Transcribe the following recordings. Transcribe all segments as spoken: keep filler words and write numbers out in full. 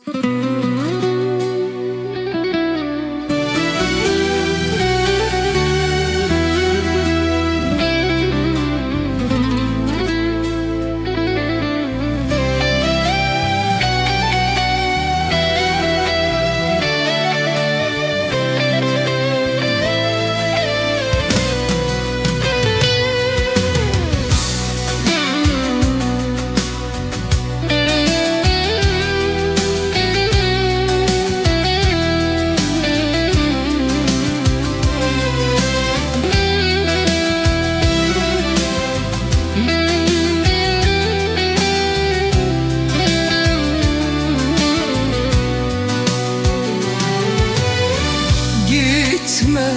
Gitme,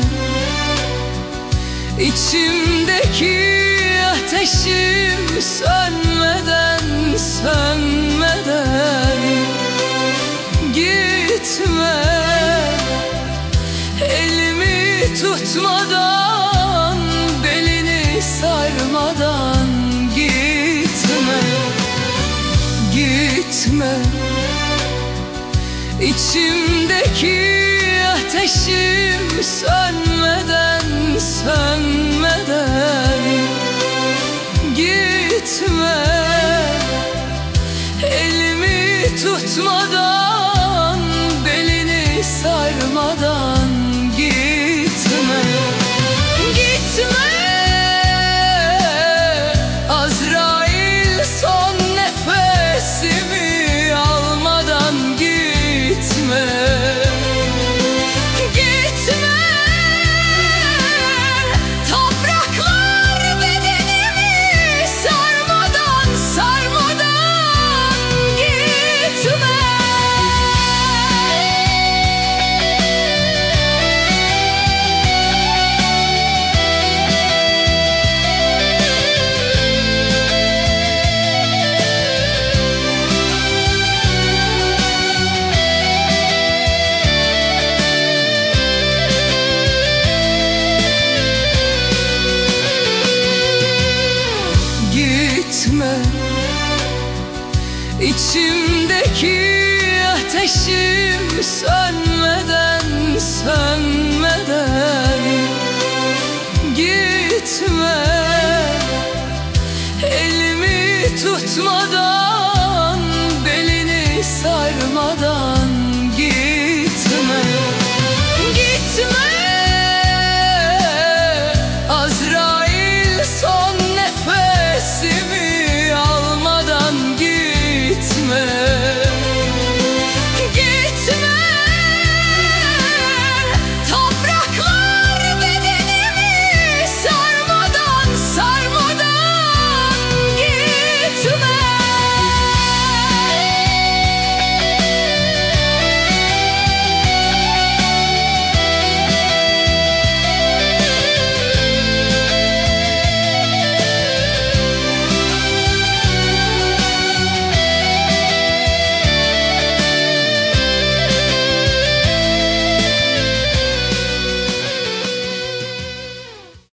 içimdeki ateşim sönmeden, sönmeden. Gitme, elimi tutmadan, belini sarmadan. Gitme, gitme, içimdeki ateşim sönmeden, sönmeden. Gitme, elimi tutmadan, belini sarmadan. Gitme, gitme, Azrail son nefesimi almadan. Gitme, gitme, içimdeki ateşim sönmeden, sönmeden. Gitme, elimi tutmadan, belini sarmadan.